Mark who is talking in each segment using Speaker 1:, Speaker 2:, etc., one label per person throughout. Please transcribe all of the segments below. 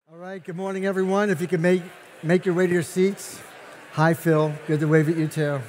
Speaker 1: All right, good morning, everyone. If you could make your way to your seats. Hi, Phil. Good to wave at you, too.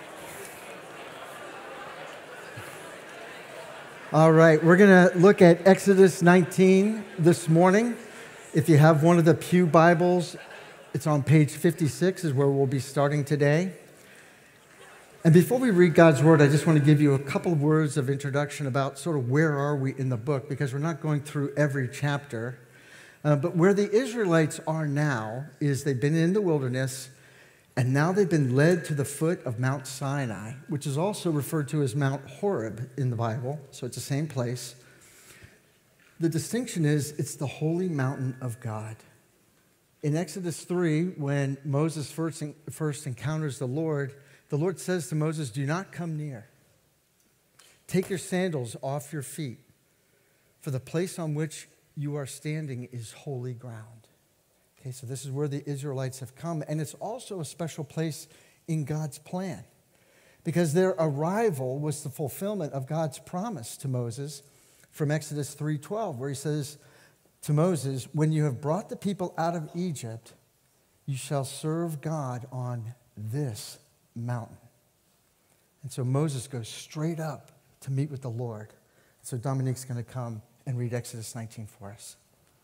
Speaker 1: All right, we're going to look at Exodus 19 this morning. If you have one of the Pew Bibles, it's on page 56 is where we'll be starting today. And before we read God's Word, I just want to give you a couple of words of introduction about sort of where are we in the book, because we're not going through every chapter. But where the Israelites are now is they've been in the wilderness, and now they've been led to the foot of Mount Sinai, which is also referred to as Mount Horeb in the Bible, so it's the same place. The distinction is it's the holy mountain of God. In Exodus 3, when Moses first encounters the Lord says to Moses, "Do not come near. Take your sandals off your feet, for the place on which you are standing is holy ground." Okay, so this is where the Israelites have come, and it's also a special place in God's plan, because their arrival was the fulfillment of God's promise to Moses from Exodus 3:12, where he says to Moses, "When you have brought the people out of Egypt, you shall serve God on this mountain." And so Moses goes straight up to meet with the Lord. So Dominique's going to come and read Exodus 19 for us.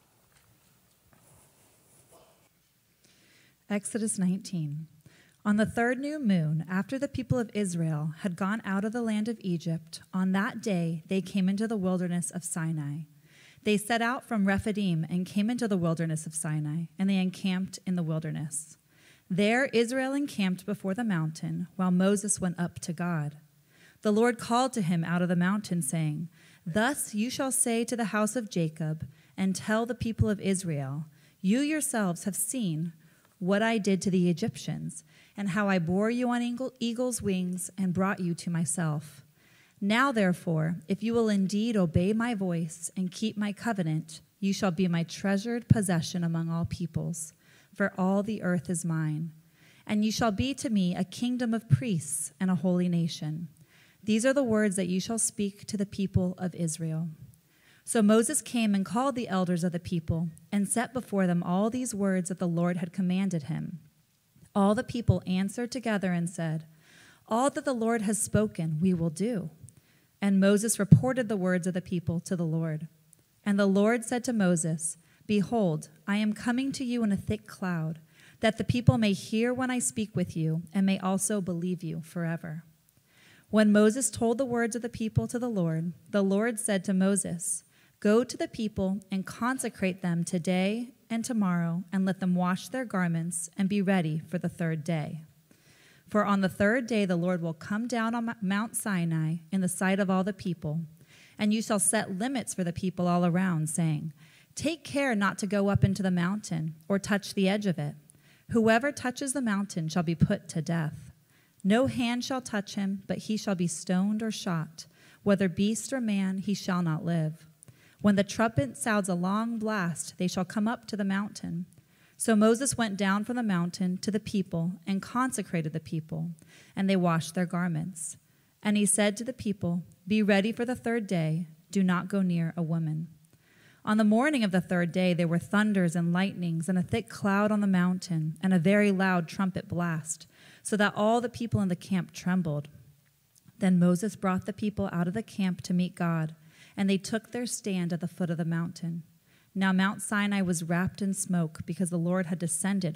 Speaker 2: Exodus 19. On the third new moon, after the people of Israel had gone out of the land of Egypt, on that day they came into the wilderness of Sinai. They set out from Rephidim and came into the wilderness of Sinai, and they encamped in the wilderness. There Israel encamped before the mountain, while Moses went up to God. The Lord called to him out of the mountain, saying, "Thus you shall say to the house of Jacob, and tell the people of Israel, you yourselves have seen what I did to the Egyptians, and how I bore you on eagle's wings and brought you to myself. Now, therefore, if you will indeed obey my voice and keep my covenant, you shall be my treasured possession among all peoples, for all the earth is mine. And you shall be to me a kingdom of priests and a holy nation. These are the words that you shall speak to the people of Israel." So Moses came and called the elders of the people and set before them all these words that the Lord had commanded him. All the people answered together and said, "All that the Lord has spoken, we will do." And Moses reported the words of the people to the Lord. And the Lord said to Moses, "Behold, I am coming to you in a thick cloud, that the people may hear when I speak with you and may also believe you forever." When Moses told the words of the people to the Lord said to Moses, "Go to the people and consecrate them today and tomorrow, and let them wash their garments and be ready for the third day. For on the third day the Lord will come down on Mount Sinai in the sight of all the people, and you shall set limits for the people all around, saying, 'Take care not to go up into the mountain or touch the edge of it. Whoever touches the mountain shall be put to death. No hand shall touch him, but he shall be stoned or shot. Whether beast or man, he shall not live. When the trumpet sounds a long blast, they shall come up to the mountain.' So Moses went down from the mountain to the people and consecrated the people, and they washed their garments. And he said to the people, 'Be ready for the third day. Do not go near a woman.' On the morning of the third day there were thunders and lightnings and a thick cloud on the mountain and a very loud trumpet blast, so that all the people in the camp trembled. Then Moses brought the people out of the camp to meet God, and they took their stand at the foot of the mountain. Now Mount Sinai was wrapped in smoke, because the Lord had descended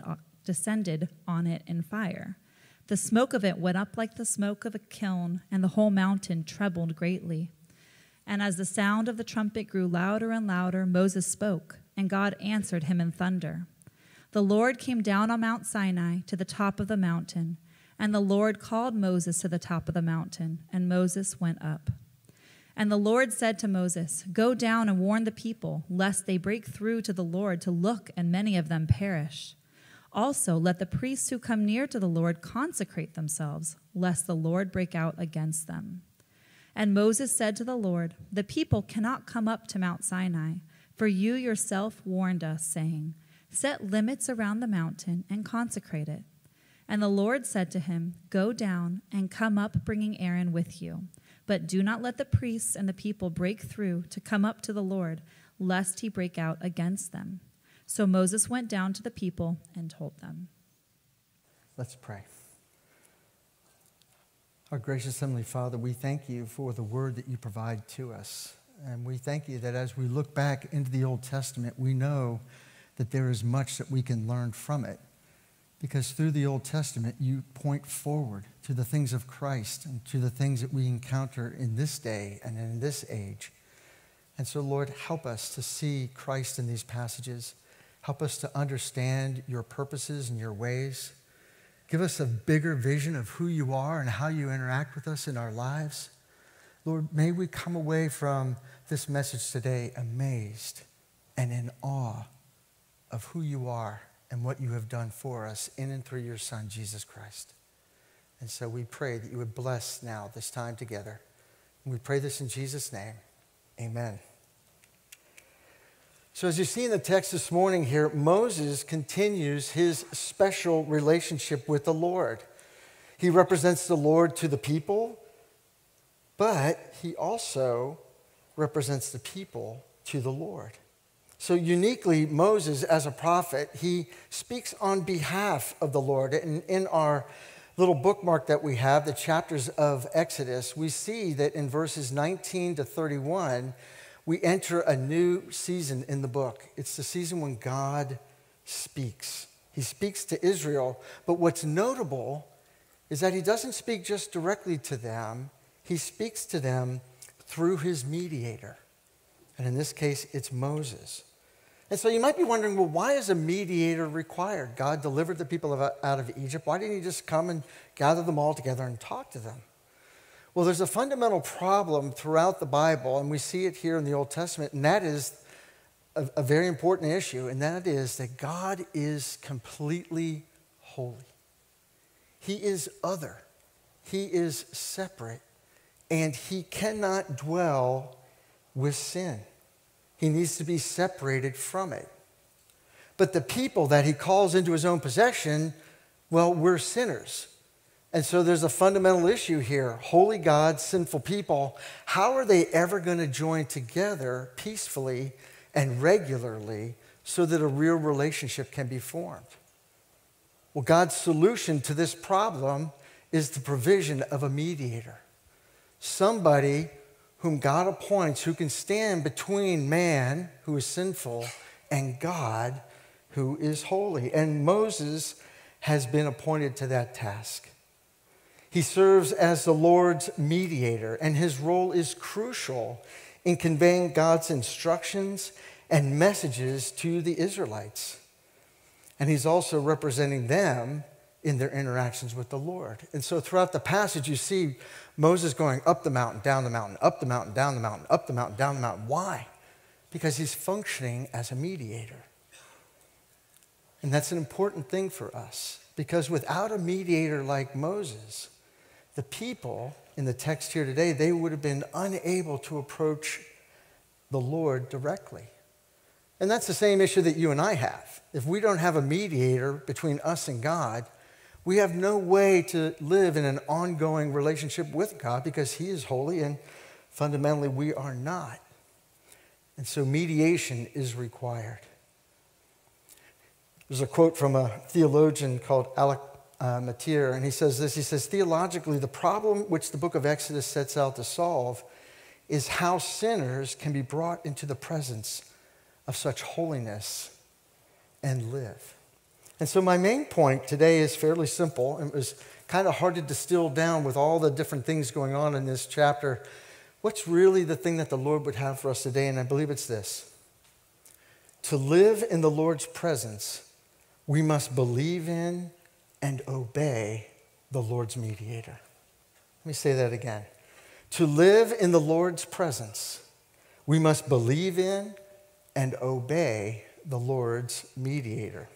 Speaker 2: on it in fire. The smoke of it went up like the smoke of a kiln, and the whole mountain trembled greatly. And as the sound of the trumpet grew louder and louder, Moses spoke, and God answered him in thunder. The Lord came down on Mount Sinai to the top of the mountain, and the Lord called Moses to the top of the mountain, and Moses went up. And the Lord said to Moses, "Go down and warn the people, lest they break through to the Lord to look, and many of them perish. Also let the priests who come near to the Lord consecrate themselves, lest the Lord break out against them." And Moses said to the Lord, "The people cannot come up to Mount Sinai, for you yourself warned us, saying, 'Set limits around the mountain and consecrate it.' And the Lord said to him, 'Go down and come up, bringing Aaron with you. But do not let the priests and the people break through to come up to the Lord, lest he break out against them.' So Moses went down to the people and told them.
Speaker 1: Let's pray. Our gracious Heavenly Father, we thank you for the word that you provide to us. And we thank you that as we look back into the Old Testament, we know that there is much that we can learn from it. Because through the Old Testament, you point forward to the things of Christ and to the things that we encounter in this day and in this age. And so, Lord, help us to see Christ in these passages. Help us to understand your purposes and your ways. Give us a bigger vision of who you are and how you interact with us in our lives. Lord, may we come away from this message today amazed and in awe of who you are and what you have done for us in and through your Son, Jesus Christ. And so we pray that you would bless now this time together. And we pray this in Jesus' name. Amen. So as you see in the text this morning here, Moses continues his special relationship with the Lord. He represents the Lord to the people, but he also represents the people to the Lord. So uniquely, Moses, as a prophet, he speaks on behalf of the Lord. And in our little bookmark that we have, the chapters of Exodus, we see that in verses 19 to 31, we enter a new season in the book. It's the season when God speaks. He speaks to Israel, but what's notable is that he doesn't speak just directly to them. He speaks to them through his mediator. And in this case, it's Moses. And so you might be wondering, well, why is a mediator required? God delivered the people out of Egypt. Why didn't he just come and gather them all together and talk to them? Well, there's a fundamental problem throughout the Bible, and we see it here in the Old Testament, and that is a very important issue, and that is that God is completely holy. He is other. He is separate, and he cannot dwell with sin. He needs to be separated from it. But the people that he calls into his own possession, well, we're sinners. And so there's a fundamental issue here. Holy God, sinful people, how are they ever going to join together peacefully and regularly so that a real relationship can be formed? Well, God's solution to this problem is the provision of a mediator. Somebody whom God appoints who can stand between man, who is sinful, and God, who is holy. And Moses has been appointed to that task. He serves as the Lord's mediator, and his role is crucial in conveying God's instructions and messages to the Israelites. And he's also representing them in their interactions with the Lord. And so throughout the passage, you see Moses going up the mountain, down the mountain, up the mountain, down the mountain, up the mountain, down the mountain. Why? Because he's functioning as a mediator. And that's an important thing for us, because without a mediator like Moses, the people in the text here today, they would have been unable to approach the Lord directly. And that's the same issue that you and I have. If we don't have a mediator between us and God, we have no way to live in an ongoing relationship with God because he is holy and fundamentally we are not. And so mediation is required. There's a quote from a theologian called Alec Motyer, and he says this. He says, theologically, the problem which the book of Exodus sets out to solve is how sinners can be brought into the presence of such holiness and live. And so my main point today is fairly simple. It was kind of hard to distill down with all the different things going on in this chapter. What's really the thing that the Lord would have for us today? And I believe it's this. To live in the Lord's presence, we must believe in and obey the Lord's mediator. Let me say that again. To live in the Lord's presence, we must believe in and obey the Lord's mediator.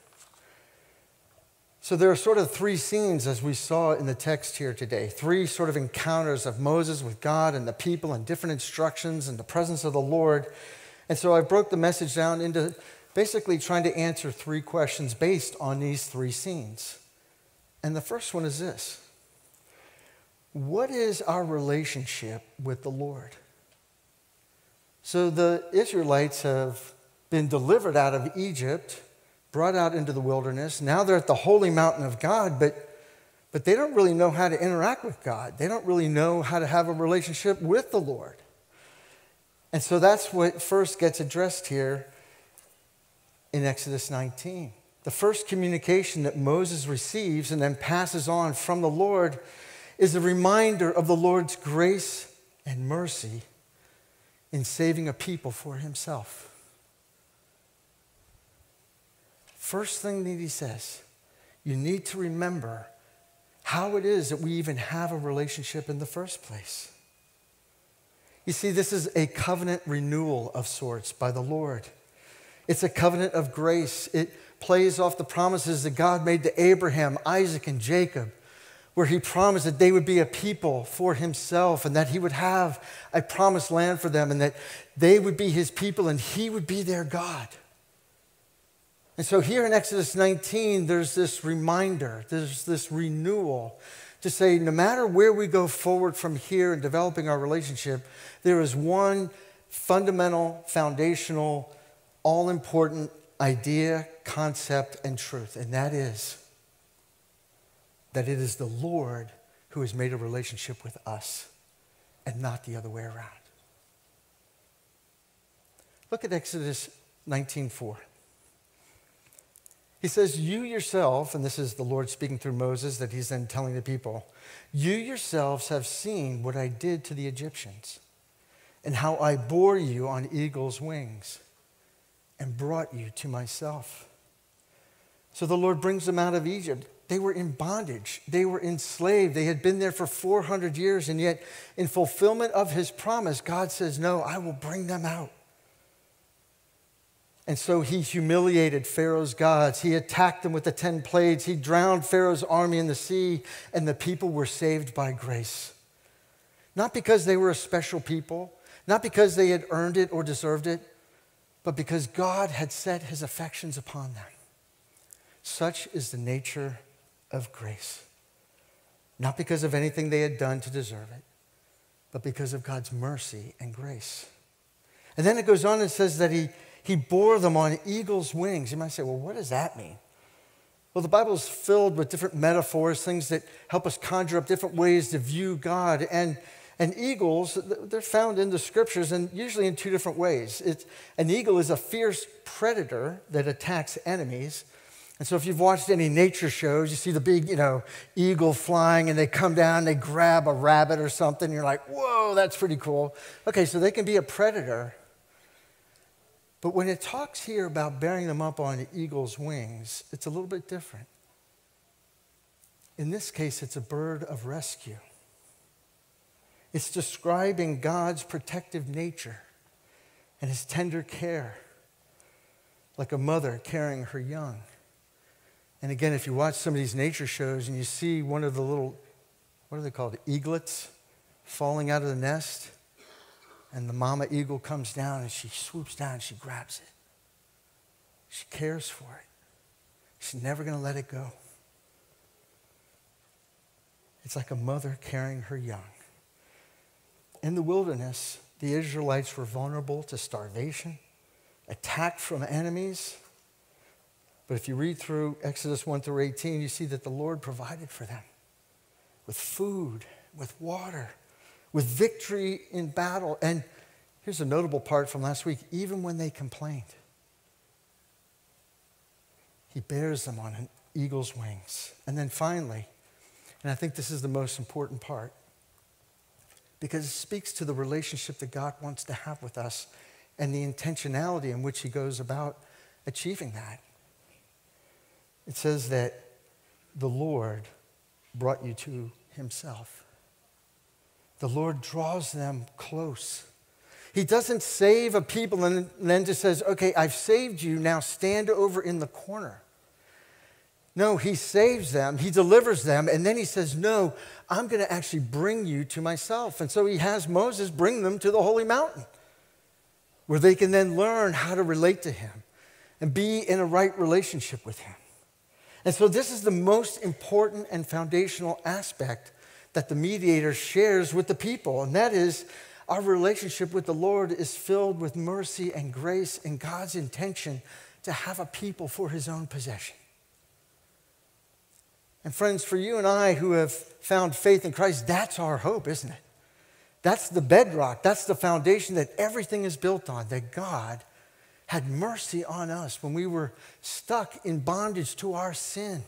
Speaker 1: So there are sort of three scenes, as we saw in the text here today. Three sort of encounters of Moses with God and the people and different instructions and the presence of the Lord. And so I broke the message down into basically trying to answer three questions based on these three scenes. And the first one is this. What is our relationship with the Lord? So the Israelites have been delivered out of Egypt, brought out into the wilderness. Now they're at the holy mountain of God, but they don't really know how to interact with God. They don't really know how to have a relationship with the Lord. And so that's what first gets addressed here in Exodus 19. The first communication that Moses receives and then passes on from the Lord is a reminder of the Lord's grace and mercy in saving a people for himself. First thing that he says, you need to remember how it is that we even have a relationship in the first place. You see, this is a covenant renewal of sorts by the Lord. It's a covenant of grace. It plays off the promises that God made to Abraham, Isaac, and Jacob, where he promised that they would be a people for himself and that he would have a promised land for them and that they would be his people and he would be their God. And so here in Exodus 19, there's this reminder, there's this renewal to say no matter where we go forward from here in developing our relationship, there is one fundamental, foundational, all-important idea, concept, and truth, and that is that it is the Lord who has made a relationship with us and not the other way around. Look at Exodus 19:4. He says, you yourself, and this is the Lord speaking through Moses that he's then telling the people, you yourselves have seen what I did to the Egyptians and how I bore you on eagle's wings and brought you to myself. So the Lord brings them out of Egypt. They were in bondage. They were enslaved. They had been there for 400 years, and yet in fulfillment of his promise, God says, no, I will bring them out. And so he humiliated Pharaoh's gods. He attacked them with the 10 plagues. He drowned Pharaoh's army in the sea, and the people were saved by grace. Not because they were a special people, not because they had earned it or deserved it, but because God had set his affections upon them. Such is the nature of grace. Not because of anything they had done to deserve it, but because of God's mercy and grace. And then it goes on and says that he bore them on eagle's wings. You might say, well, what does that mean? Well, the Bible is filled with different metaphors, things that help us conjure up different ways to view God. And eagles, they're found in the scriptures and usually in two different ways. An eagle is a fierce predator that attacks enemies. And so if you've watched any nature shows, you see the big, eagle flying and they come down, they grab a rabbit or something. You're like, whoa, that's pretty cool. Okay, so they can be a predator. But when it talks here about bearing them up on eagle's wings, it's a little bit different. In this case, it's a bird of rescue. It's describing God's protective nature and his tender care, like a mother carrying her young. And again, if you watch some of these nature shows and you see one of the little, what are they called, eaglets falling out of the nest, and the mama eagle comes down and she swoops down and she grabs it. She cares for it. She's never going to let it go. It's like a mother carrying her young. In the wilderness, the Israelites were vulnerable to starvation, attacked from enemies. But if you read through Exodus 1 through 18, you see that the Lord provided for them with food, with water, with victory in battle. And here's a notable part from last week. Even when they complained, he bears them on an eagle's wings. And then finally, and I think this is the most important part, because it speaks to the relationship that God wants to have with us and the intentionality in which he goes about achieving that. It says that the Lord brought you to himself. The Lord draws them close. He doesn't save a people and then just says, okay, I've saved you, now stand over in the corner. No, he saves them, he delivers them, and then he says, no, I'm going to actually bring you to myself. And so he has Moses bring them to the holy mountain where they can then learn how to relate to him and be in a right relationship with him. And so this is the most important and foundational aspect that the mediator shares with the people, and that is Our relationship with the Lord is filled with mercy and grace and God's intention to have a people for his own possession. And friends, for you and I who have found faith in Christ, that's our hope, isn't it? That's the bedrock. That's the foundation that everything is built on, that God had mercy on us when we were stuck in bondage to our sin.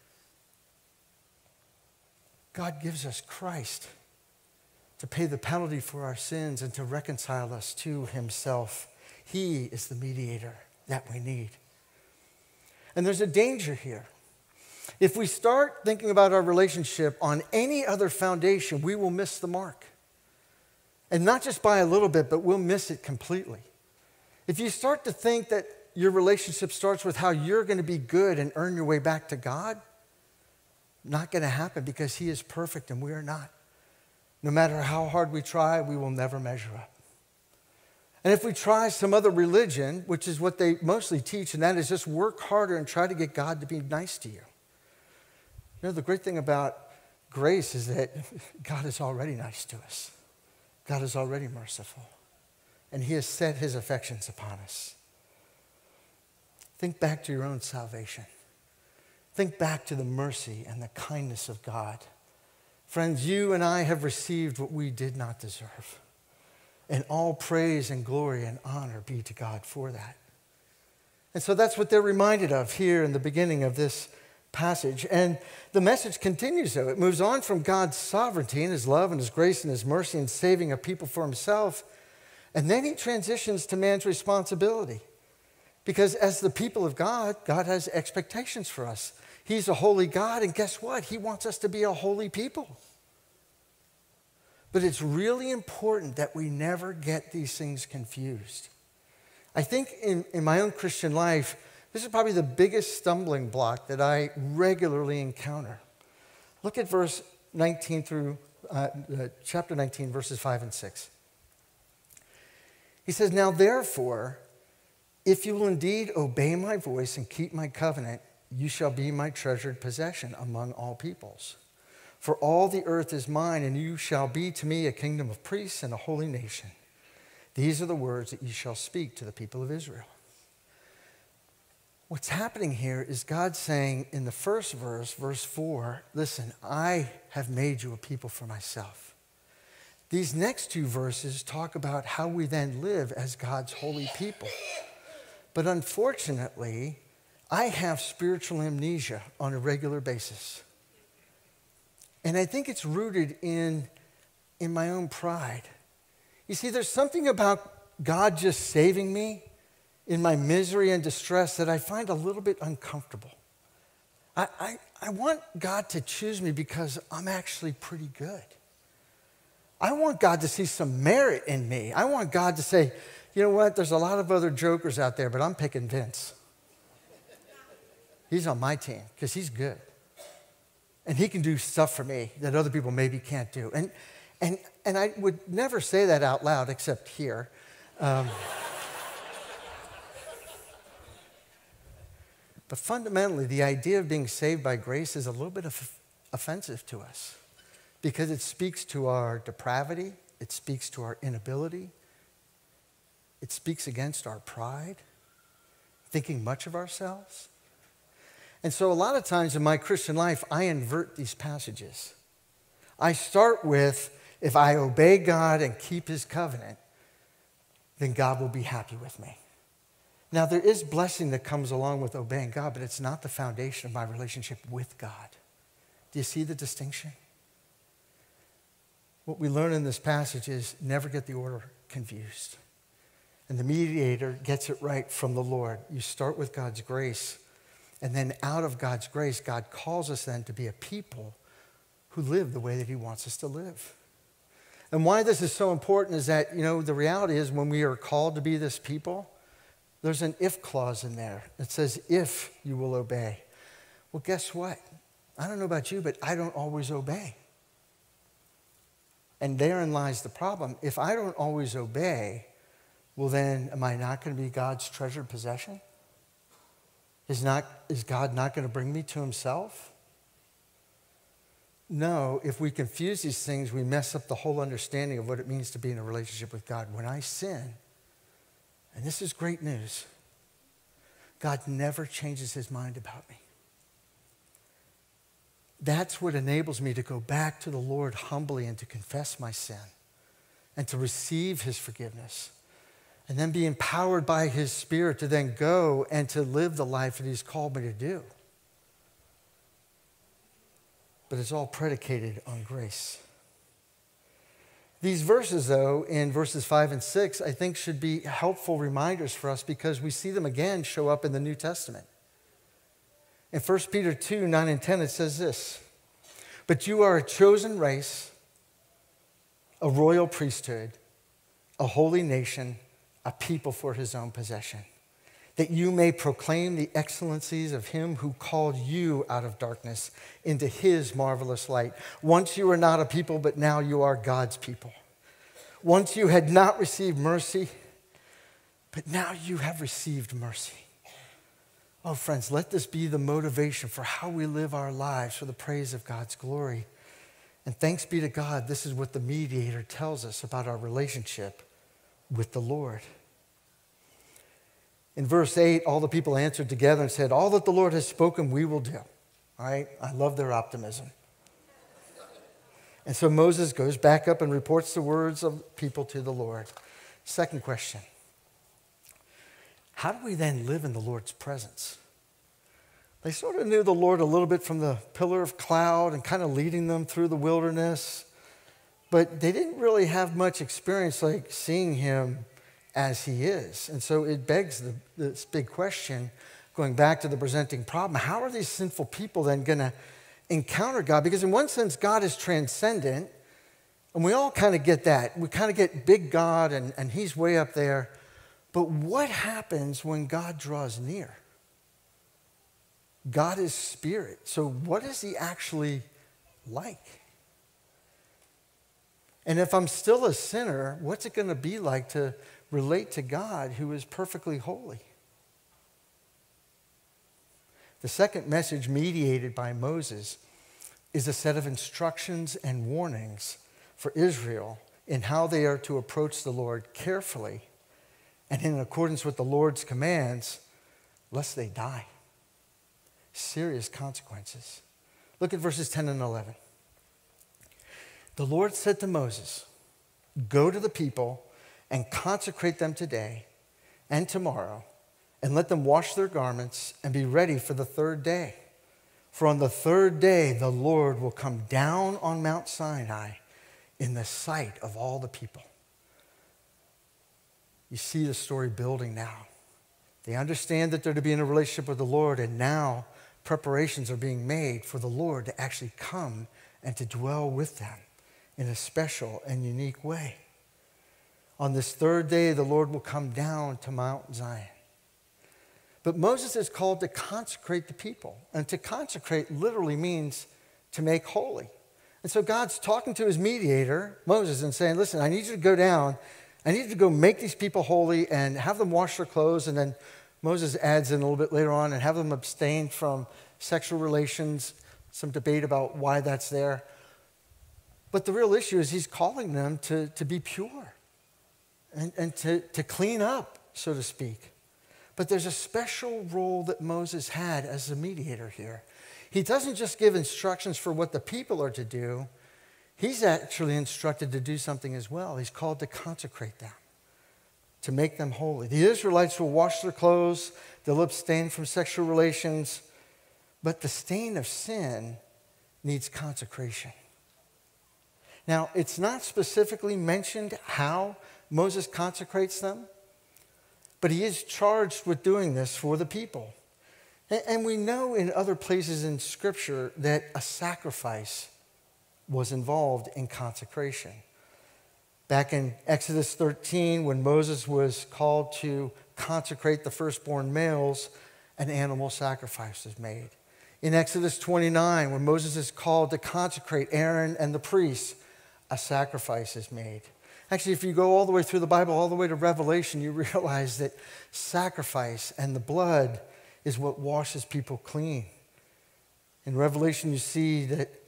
Speaker 1: God gives us Christ to pay the penalty for our sins and to reconcile us to himself. He is the mediator that we need. And there's a danger here. If we start thinking about our relationship on any other foundation, we will miss the mark. And not just by a little bit, but we'll miss it completely. If you start to think that your relationship starts with how you're going to be good and earn your way back to God, not going to happen because he is perfect and we are not. No matter how hard we try, we will never measure up. And if we try some other religion, which is what they mostly teach, and that is just work harder and try to get God to be nice to you. You know, the great thing about grace is that God is already nice to us. God is already merciful. And he has set his affections upon us. Think back to your own salvation. Think back to the mercy and the kindness of God. Friends, you and I have received what we did not deserve. And all praise and glory and honor be to God for that. And so that's what they're reminded of here in the beginning of this passage. And the message continues, though. It moves on from God's sovereignty and his love and his grace and his mercy in saving a people for himself. And then he transitions to man's responsibility. Because as the people of God, God has expectations for us. He's a holy God, and guess what? He wants us to be a holy people. But it's really important that we never get these things confused. I think in my own Christian life, this is probably the biggest stumbling block that I regularly encounter. Look at verse 19 through chapter 19, verses 5 and 6. He says, "Now therefore, if you will indeed obey my voice and keep my covenant, you shall be my treasured possession among all peoples. For all the earth is mine, and you shall be to me a kingdom of priests and a holy nation. These are the words that you shall speak to the people of Israel." What's happening here is God saying in the first verse, verse 4, listen, I have made you a people for myself. These next two verses talk about how we then live as God's holy people. But unfortunately, I have spiritual amnesia on a regular basis. And I think it's rooted in my own pride. You see, there's something about God just saving me in my misery and distress that I find a little bit uncomfortable. I want God to choose me because I'm actually pretty good. I want God to see some merit in me. I want God to say, you know what, there's a lot of other jokers out there, but I'm picking Vince. He's on my team because he's good. And he can do stuff for me that other people maybe can't do. And I would never say that out loud except here. But fundamentally, the idea of being saved by grace is a little bit offensive to us because it speaks to our depravity. It speaks to our inability. It speaks against our pride, thinking much of ourselves. And so a lot of times in my Christian life, I invert these passages. I start with, if I obey God and keep his covenant, then God will be happy with me. Now, there is blessing that comes along with obeying God, but it's not the foundation of my relationship with God. Do you see the distinction? What we learn in this passage is never get the order confused. And the mediator gets it right from the Lord. You start with God's grace, and then out of God's grace, God calls us then to be a people who live the way that he wants us to live. And why this is so important is that, the reality is when we are called to be this people, there's an if clause in there. It says, if you will obey. Well, guess what? I don't know about you, but I don't always obey. And therein lies the problem. If I don't always obey, well then, am I not going to be God's treasured possession? Is God not going to bring me to himself? know if we confuse these things, we mess up the whole understanding of what it means to be in a relationship with God. When I sin, and this is great news, God never changes his mind about me. That's what enables me to go back to the Lord humbly and to confess my sin and to receive his forgiveness and then be empowered by his Spirit to then go and to live the life that he's called me to do. But it's all predicated on grace. These verses, though, in verses 5 and 6, I think should be helpful reminders for us because we see them again show up in the New Testament. In 1 Peter 2, 9 and 10, it says this, "But you are a chosen race, a royal priesthood, a holy nation, a people for his own possession, that you may proclaim the excellencies of him who called you out of darkness into his marvelous light. Once you were not a people, but now you are God's people. Once you had not received mercy, but now you have received mercy." Oh, friends, let this be the motivation for how we live our lives for the praise of God's glory. And thanks be to God, this is what the mediator tells us about our relationship with the Lord. In verse 8, all the people answered together and said, "All that the Lord has spoken, we will do." All right? I love their optimism. And so Moses goes back up and reports the words of people to the Lord. Second question. How do we then live in the Lord's presence? They sort of knew the Lord a little bit from the pillar of cloud and kind of leading them through the wilderness, but they didn't really have much experience like seeing him as he is. And so it begs this big question, going back to the presenting problem, how are these sinful people then going to encounter God? Because in one sense, God is transcendent, and we all kind of get that. We kind of get big God, and he's way up there. But what happens when God draws near? God is spirit. So what is he actually like? And if I'm still a sinner, what's it going to be like to relate to God who is perfectly holy? The second message mediated by Moses is a set of instructions and warnings for Israel in how they are to approach the Lord carefully and in accordance with the Lord's commands, lest they die. Serious consequences. Look at verses 10 and 11. The Lord said to Moses, "Go to the people and consecrate them today and tomorrow, and let them wash their garments and be ready for the third day. For on the third day the Lord will come down on Mount Sinai in the sight of all the people." You see the story building now. They understand that they're to be in a relationship with the Lord, and now preparations are being made for the Lord to actually come and to dwell with them in a special and unique way. On this third day, the Lord will come down to Mount Zion. But Moses is called to consecrate the people. And to consecrate literally means to make holy. And so God's talking to his mediator, Moses, and saying, listen, I need you to go down. I need you to go make these people holy and have them wash their clothes. And then Moses adds in a little bit later on and have them abstain from sexual relations. Some debate about why that's there. But the real issue is he's calling them to be pure and to clean up, so to speak. But there's a special role that Moses had as a mediator here. He doesn't just give instructions for what the people are to do. He's actually instructed to do something as well. He's called to consecrate them, to make them holy. The Israelites will wash their clothes. They'll abstain from sexual relations. But the stain of sin needs consecration. Now, it's not specifically mentioned how Moses consecrates them, but he is charged with doing this for the people. And we know in other places in Scripture that a sacrifice was involved in consecration. Back in Exodus 13, when Moses was called to consecrate the firstborn males, an animal sacrifice was made. In Exodus 29, when Moses is called to consecrate Aaron and the priests, a sacrifice is made. Actually, if you go all the way through the Bible, all the way to Revelation, you realize that sacrifice and the blood is what washes people clean. In Revelation, you see that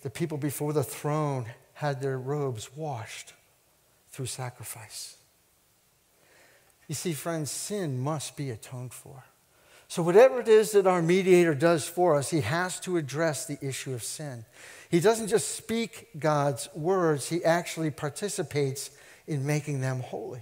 Speaker 1: the people before the throne had their robes washed through sacrifice. You see, friends, sin must be atoned for. So whatever it is that our mediator does for us, he has to address the issue of sin. He doesn't just speak God's words, he actually participates in making them holy.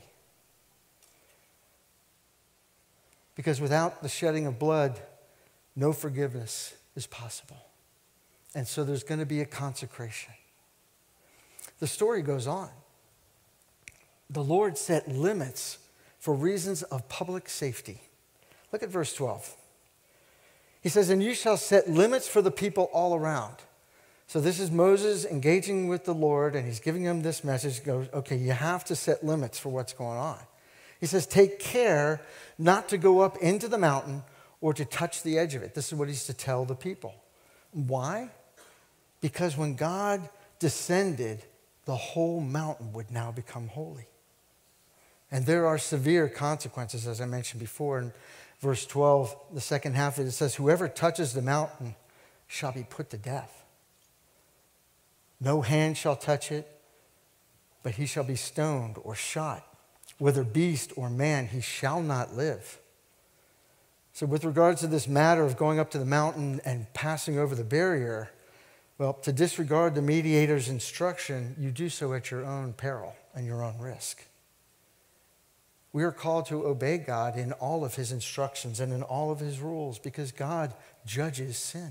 Speaker 1: Because without the shedding of blood, no forgiveness is possible. And so there's going to be a consecration. The story goes on. The Lord set limits for reasons of public safety. Look at verse 12. He says, and you shall set limits for the people all around. So this is Moses engaging with the Lord, and he's giving him this message. He goes, okay, you have to set limits for what's going on. He says, take care not to go up into the mountain or to touch the edge of it. This is what he's to tell the people. Why? Because when God descended, the whole mountain would now become holy. And there are severe consequences, as I mentioned before. In verse 12, the second half of it, says, whoever touches the mountain shall be put to death. No hand shall touch it, but he shall be stoned or shot. Whether beast or man, he shall not live. So with regards to this matter of going up to the mountain and passing over the barrier, well, to disregard the mediator's instruction, you do so at your own peril and your own risk. We are called to obey God in all of his instructions and in all of his rules because God judges sin.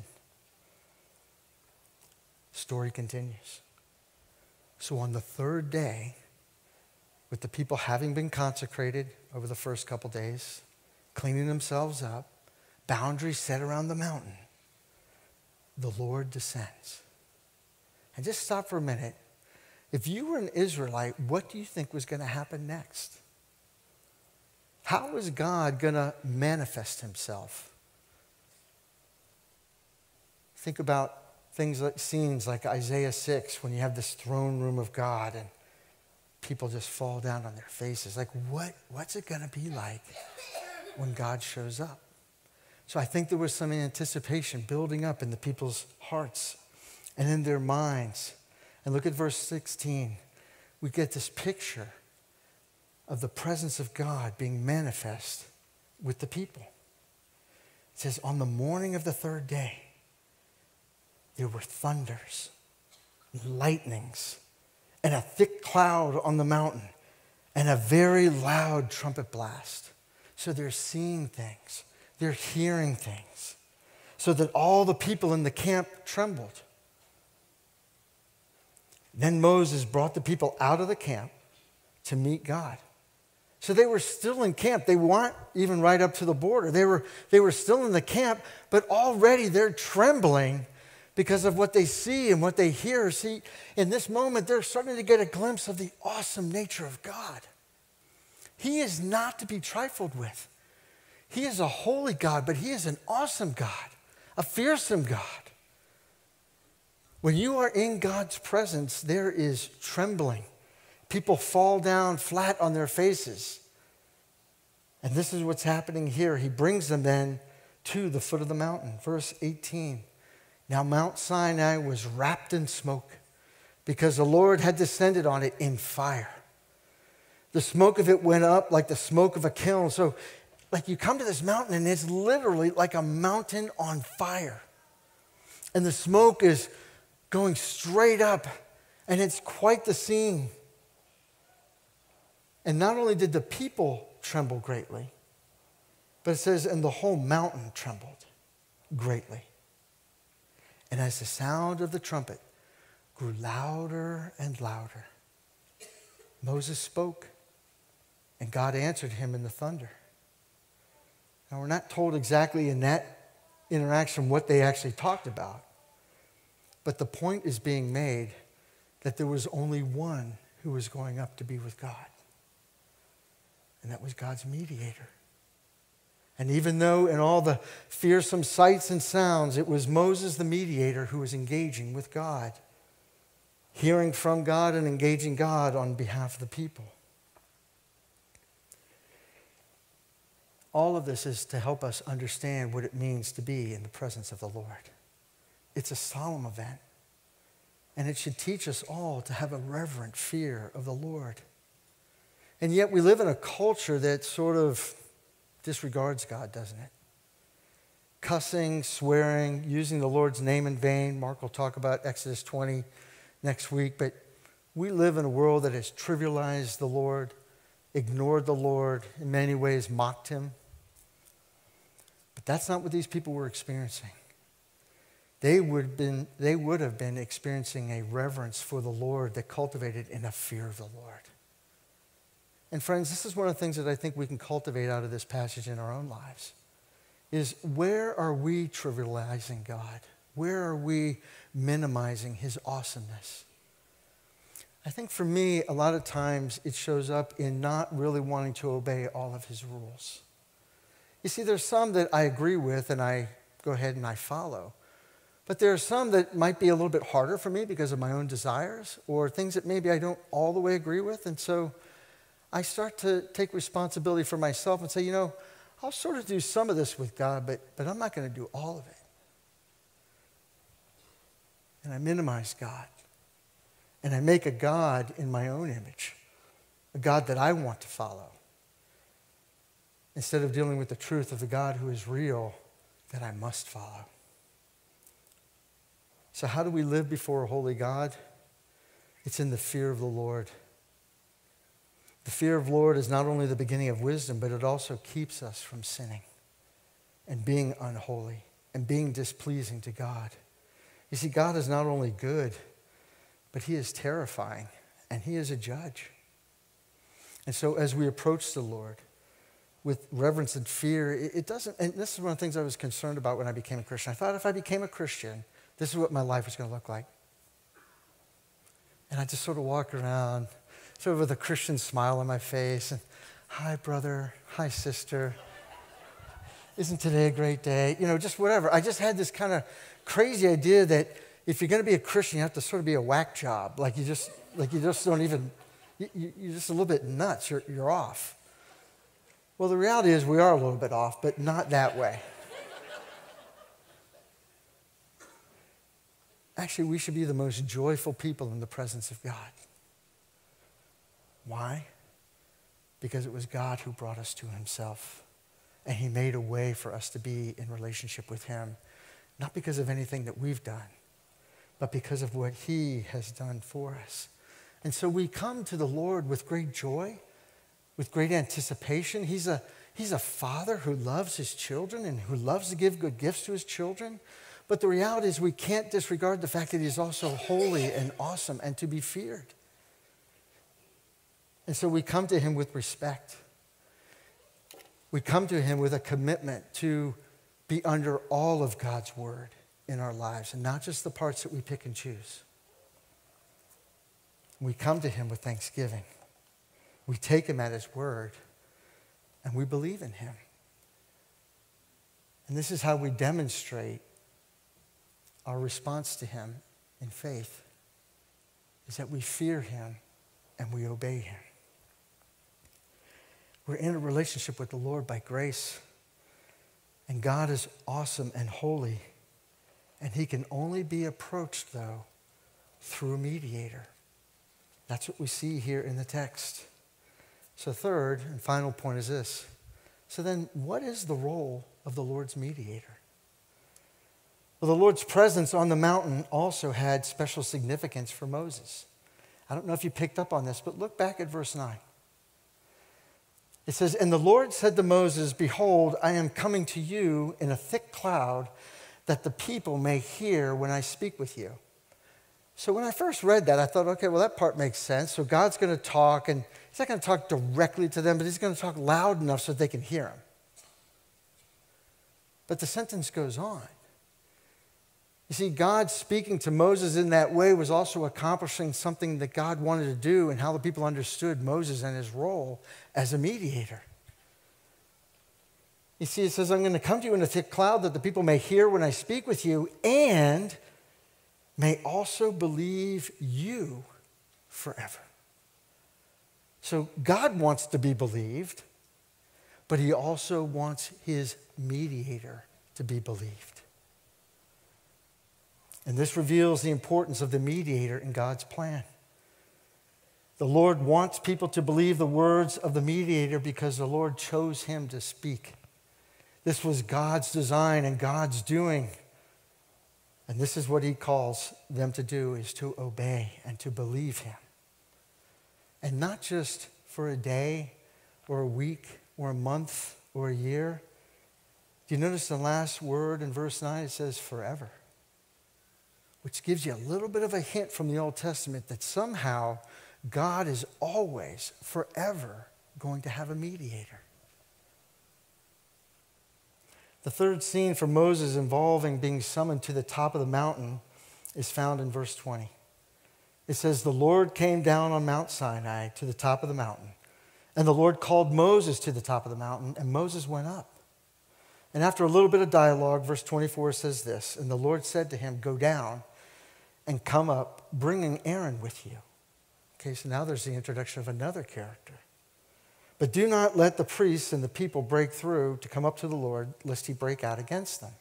Speaker 1: Story continues. So on the third day, with the people having been consecrated over the first couple days, cleaning themselves up, boundaries set around the mountain, the Lord descends. And just stop for a minute. If you were an Israelite, what do you think was going to happen next? How is God going to manifest himself? Think about things like scenes like Isaiah 6 when you have this throne room of God and people just fall down on their faces. Like, what's it going to be like when God shows up? So I think there was some anticipation building up in the people's hearts and in their minds. And look at verse 16. We get this picture of the presence of God being manifest with the people. It says, on the morning of the third day, there were thunders, lightnings, and a thick cloud on the mountain, and a very loud trumpet blast. So they're seeing things. They're hearing things. So that all the people in the camp trembled. Then Moses brought the people out of the camp to meet God. So they were still in camp. They weren't even right up to the border. They were still in the camp, but already they're trembling because of what they see and what they hear. See, in this moment, they're starting to get a glimpse of the awesome nature of God. He is not to be trifled with. He is a holy God, but he is an awesome God, a fearsome God. When you are in God's presence, there is trembling. People fall down flat on their faces. And this is what's happening here. He brings them then to the foot of the mountain. Verse 18. Now Mount Sinai was wrapped in smoke because the Lord had descended on it in fire. The smoke of it went up like the smoke of a kiln. So like you come to this mountain and it's literally like a mountain on fire. And the smoke is going straight up and it's quite the scene. And not only did the people tremble greatly, but it says, and the whole mountain trembled greatly. And as the sound of the trumpet grew louder and louder, Moses spoke, and God answered him in the thunder. Now, we're not told exactly in that interaction what they actually talked about, but the point is being made that there was only one who was going up to be with God, and that was God's mediator. And even though in all the fearsome sights and sounds, it was Moses, the mediator, who was engaging with God, hearing from God and engaging God on behalf of the people. All of this is to help us understand what it means to be in the presence of the Lord. It's a solemn event. And it should teach us all to have a reverent fear of the Lord. And yet we live in a culture that sort of disregards God, doesn't it? Cussing, swearing, using the Lord's name in vain. Mark will talk about Exodus 20 next week. But we live in a world that has trivialized the Lord, ignored the Lord, in many ways mocked him. But that's not what these people were experiencing. They would have been experiencing a reverence for the Lord that cultivated in a fear of the Lord. And friends, this is one of the things that I think we can cultivate out of this passage in our own lives, is where are we trivializing God? Where are we minimizing his awesomeness? I think for me, a lot of times it shows up in not really wanting to obey all of his rules. You see, there's some that I agree with and I go ahead and I follow. But there are some that might be a little bit harder for me because of my own desires or things that maybe I don't all the way agree with. And so I start to take responsibility for myself and say, you know, I'll sort of do some of this with God, but I'm not going to do all of it. And I minimize God. And I make a God in my own image, a God that I want to follow, instead of dealing with the truth of the God who is real that I must follow. So how do we live before a holy God? It's in the fear of the Lord. The fear of the Lord is not only the beginning of wisdom, but it also keeps us from sinning and being unholy and being displeasing to God. You see, God is not only good, but he is terrifying, and he is a judge. And so as we approach the Lord with reverence and fear, it doesn't, and this is one of the things I was concerned about when I became a Christian. I thought if I became a Christian, this is what my life was going to look like. And I just sort of walk around, sort of with a Christian smile on my face, and hi, brother, hi, sister. Isn't today a great day? You know, just whatever. I just had this kind of crazy idea that if you're going to be a Christian, you have to sort of be a whack job. Like you just don't even, you're just a little bit nuts. You're off. Well, the reality is we are a little bit off, but not that way. Actually, we should be the most joyful people in the presence of God. Why? Because it was God who brought us to himself. And he made a way for us to be in relationship with him. Not because of anything that we've done, but because of what he has done for us. And so we come to the Lord with great joy, with great anticipation. He's a father who loves his children and who loves to give good gifts to his children. But the reality is we can't disregard the fact that he's also holy and awesome and to be feared. And so we come to him with respect. We come to him with a commitment to be under all of God's word in our lives and not just the parts that we pick and choose. We come to him with thanksgiving. We take him at his word and we believe in him. And this is how we demonstrate our response to him in faith, is that we fear him and we obey him. We're in a relationship with the Lord by grace. And God is awesome and holy. And he can only be approached, though, through a mediator. That's what we see here in the text. So third and final point is this. So then, what is the role of the Lord's mediator? Well, the Lord's presence on the mountain also had special significance for Moses. I don't know if you picked up on this, but look back at verse 9. It says, "And the Lord said to Moses, Behold, I am coming to you in a thick cloud, that the people may hear when I speak with you." So when I first read that, I thought, okay, well, that part makes sense. So God's going to talk, and he's not going to talk directly to them, but he's going to talk loud enough so they can hear him. But the sentence goes on. You see, God speaking to Moses in that way was also accomplishing something that God wanted to do and how the people understood Moses and his role as a mediator. You see, it says, I'm going to come to you in a thick cloud that the people may hear when I speak with you and may also believe you forever. So God wants to be believed, but he also wants his mediator to be believed. And this reveals the importance of the mediator in God's plan. The Lord wants people to believe the words of the mediator because the Lord chose him to speak. This was God's design and God's doing. And this is what he calls them to do, is to obey and to believe him. And not just for a day or a week or a month or a year. Do you notice the last word in verse 9? It says forever, which gives you a little bit of a hint from the Old Testament that somehow God is always, forever, going to have a mediator. The third scene for Moses involving being summoned to the top of the mountain is found in verse 20. It says, the Lord came down on Mount Sinai to the top of the mountain, and the Lord called Moses to the top of the mountain, and Moses went up. And after a little bit of dialogue, verse 24 says this, and the Lord said to him, go down and come up, bringing Aaron with you. Okay, so now there's the introduction of another character. But do not let the priests and the people break through to come up to the Lord, lest he break out against them.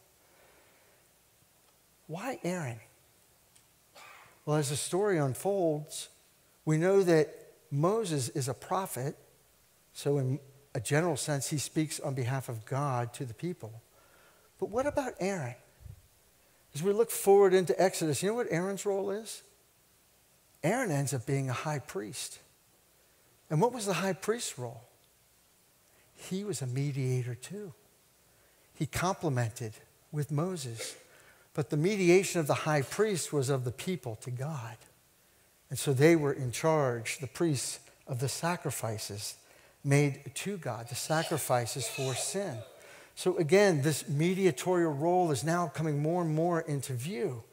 Speaker 1: Why Aaron? Well, as the story unfolds, we know that Moses is a prophet, so in a general sense, he speaks on behalf of God to the people. But what about Aaron? As we look forward into Exodus, you know what Aaron's role is? Aaron ends up being a high priest. And what was the high priest's role? He was a mediator too. He complemented with Moses. But the mediation of the high priest was of the people to God. And so they were in charge, the priests, of the sacrifices made to God, the sacrifices for sin. So again, this mediatorial role is now coming more and more into view.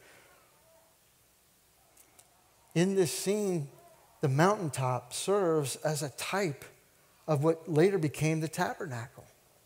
Speaker 1: In this scene, the mountaintop serves as a type of what later became the tabernacle.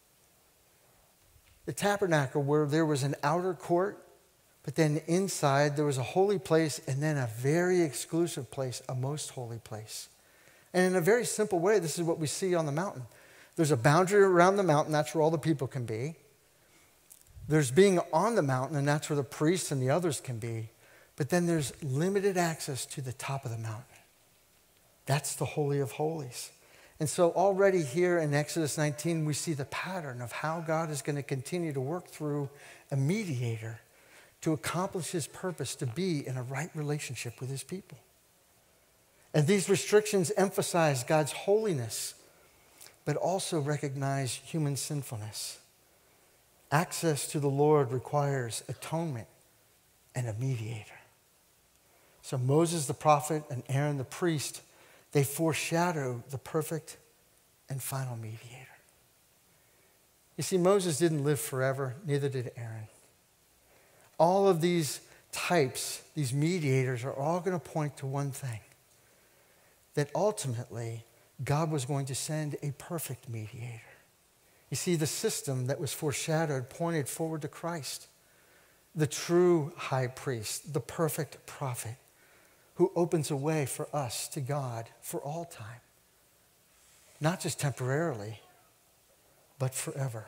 Speaker 1: The tabernacle, where there was an outer court, but then inside there was a holy place and then a very exclusive place, a most holy place. And in a very simple way, this is what we see on the mountain. There's a boundary around the mountain, that's where all the people can be. There's being on the mountain, and that's where the priests and the others can be. But then there's limited access to the top of the mountain. That's the Holy of Holies. And so already here in Exodus 19, we see the pattern of how God is going to continue to work through a mediator to accomplish his purpose to be in a right relationship with his people. And these restrictions emphasize God's holiness, but also recognize human sinfulness. Access to the Lord requires atonement and a mediator. So Moses the prophet and Aaron the priest, they foreshadow the perfect and final mediator. You see, Moses didn't live forever, neither did Aaron. All of these types, these mediators, are all going to point to one thing, that ultimately God was going to send a perfect mediator. You see, the system that was foreshadowed pointed forward to Christ, the true high priest, the perfect prophet, who opens a way for us to God for all time. Not just temporarily, but forever.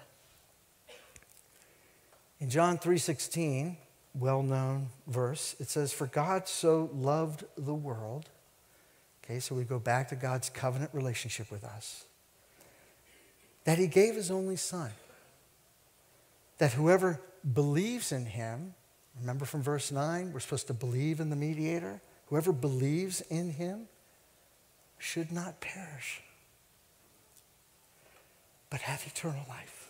Speaker 1: In John 3:16, well-known verse, it says, for God so loved the world. Okay, so we go back to God's covenant relationship with us, that he gave his only son, that whoever believes in him, remember from verse 9, we're supposed to believe in the mediator, whoever believes in him should not perish, but have eternal life.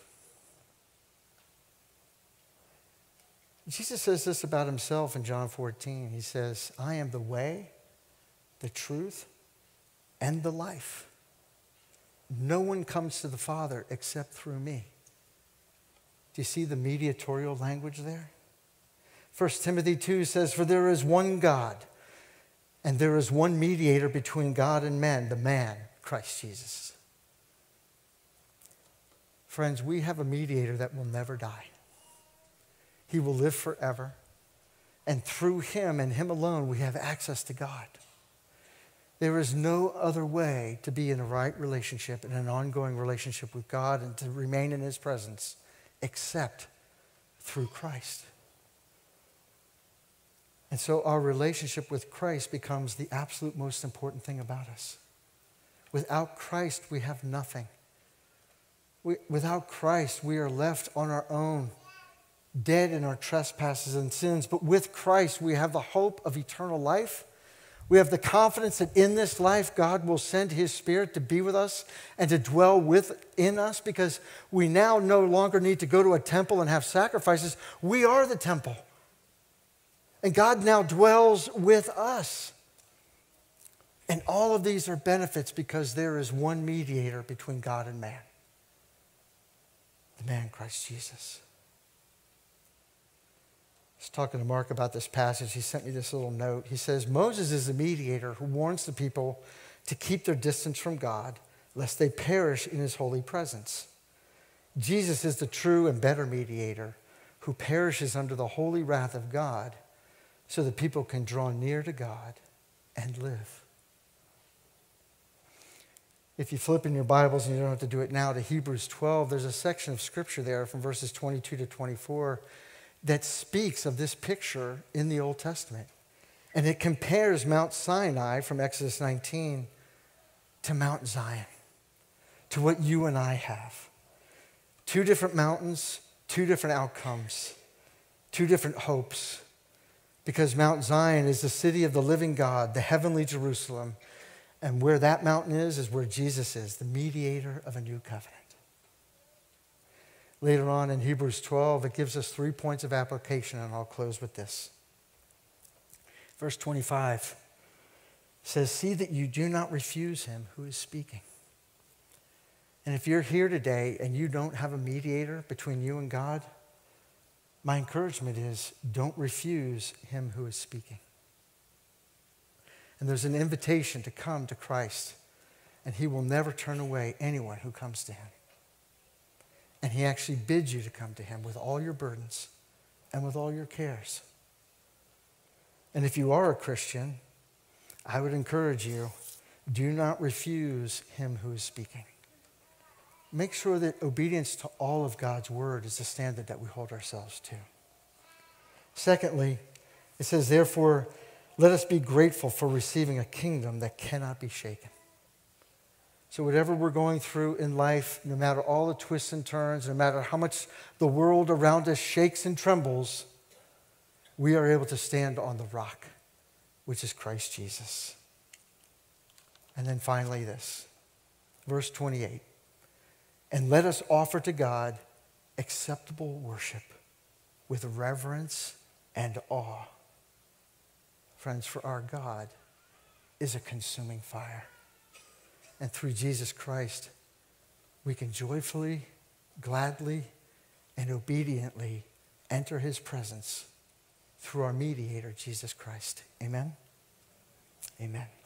Speaker 1: Jesus says this about himself in John 14. He says, I am the way, the truth, and the life. No one comes to the Father except through me. Do you see the mediatorial language there? 1 Timothy 2 says, for there is one God, and there is one mediator between God and men, the man, Christ Jesus. Friends, we have a mediator that will never die. He will live forever. And through him and him alone, we have access to God. There is no other way to be in a right relationship, in an ongoing relationship with God, and to remain in his presence except through Christ. And so our relationship with Christ becomes the absolute most important thing about us. Without Christ, we have nothing. Without Christ, we are left on our own, dead in our trespasses and sins. But with Christ, we have the hope of eternal life. We have the confidence that in this life, God will send his Spirit to be with us and to dwell within us, because we now no longer need to go to a temple and have sacrifices. We are the temple. And God now dwells with us. And all of these are benefits because there is one mediator between God and man. The man, Christ Jesus. I was talking to Mark about this passage. He sent me this little note. He says, Moses is the mediator who warns the people to keep their distance from God, lest they perish in his holy presence. Jesus is the true and better mediator who perishes under the holy wrath of God so that people can draw near to God and live. If you flip in your Bibles, and you don't have to do it now, to Hebrews 12, there's a section of scripture there from verses 22 to 24 that speaks of this picture in the Old Testament. And it compares Mount Sinai from Exodus 19 to Mount Zion, to what you and I have. Two different mountains, two different outcomes, two different hopes. Because Mount Zion is the city of the living God, the heavenly Jerusalem. And where that mountain is where Jesus is, the mediator of a new covenant. Later on in Hebrews 12, it gives us 3 points of application, and I'll close with this. Verse 25 says, see that you do not refuse him who is speaking. And if you're here today and you don't have a mediator between you and God, my encouragement is don't refuse him who is speaking. And there's an invitation to come to Christ, and he will never turn away anyone who comes to him. And he actually bids you to come to him with all your burdens and with all your cares. And if you are a Christian, I would encourage you, do not refuse him who is speaking. Make sure that obedience to all of God's word is the standard that we hold ourselves to. Secondly, it says, therefore, let us be grateful for receiving a kingdom that cannot be shaken. So whatever we're going through in life, no matter all the twists and turns, no matter how much the world around us shakes and trembles, we are able to stand on the rock, which is Christ Jesus. And then finally this, verse 28. And let us offer to God acceptable worship with reverence and awe. Friends, for our God is a consuming fire. And through Jesus Christ, we can joyfully, gladly, and obediently enter his presence through our mediator, Jesus Christ. Amen? Amen.